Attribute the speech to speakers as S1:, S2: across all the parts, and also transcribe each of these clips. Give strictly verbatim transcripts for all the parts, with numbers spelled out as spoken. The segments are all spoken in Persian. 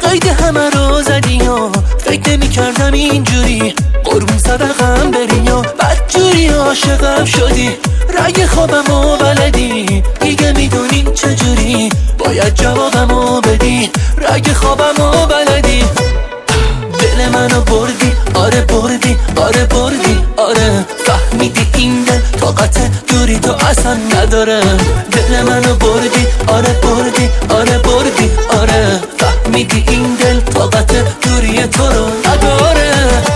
S1: قید همه رو زدی و فکر نمی کردم اینجوری قربون صدقم بری و بدجوری عاشقم شدی. رگ خوابمو بلدی دیگه میدونی چجوری باید جوابمو بدی. رگ خوابمو بلدی دل منو بردی، آره بردی، آره بردی، آره فهمیدی این دل طاقت دوری تو اصلا نداره. دل منو بردی، آره بردی، آره بردی، آره فهمیدی این دل طاقت دوری تو رو نداره.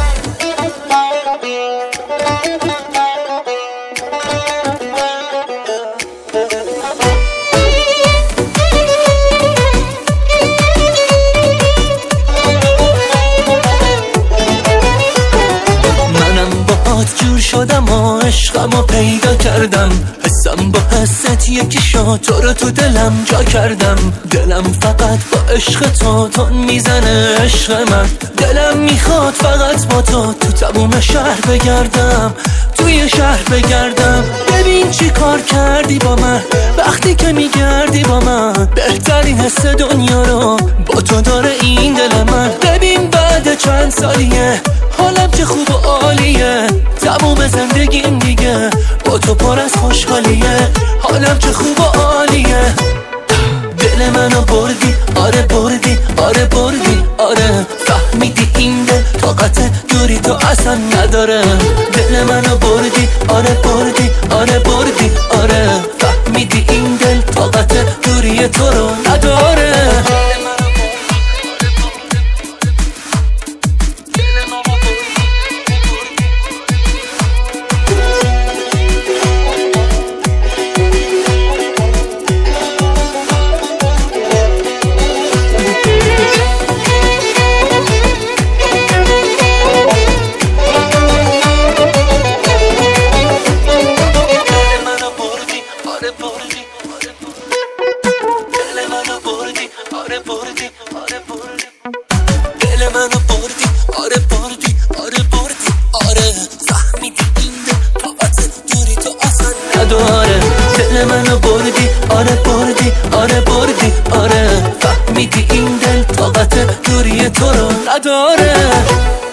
S1: جور شدم و عشقمو پیدا کردم. حسم با حست یکی شد، تو رو تو دلم جا کردم. دلم فقط با عشق تو تون میزنه عشق من. دلم میخواد فقط با تو تو تموم شهر بگردم، توی شهر بگردم. ببین چی کار کردی با من وقتی که میگردی با من. بهترین حس دنیا رو با تو داره این دل من. ببین بعد چند سالیه حالم چه خوب و عالیه. تموم زندگیم دیگه با تو پر از خوشحالیه. حالم چه خوب و عالیه. دل منو بردی، آره بردی، آره بردی، آره فهمیدی این دل طاقت دوری تو اصلا نداره. دل منو بردی، آره بردی، آره بردی، آره فهمیدی این دل طاقت دوری تو رو نداره. آره بردی، آره بردی، دل منو بردی، آره بردی، آره بردی، آره فهمیدی این دل طاقت دوری تو اصلا نداره. دل منو بردی، آره بردی، آره بردی، آره فهمیدی این دل طاقت دوری تو رو نداره.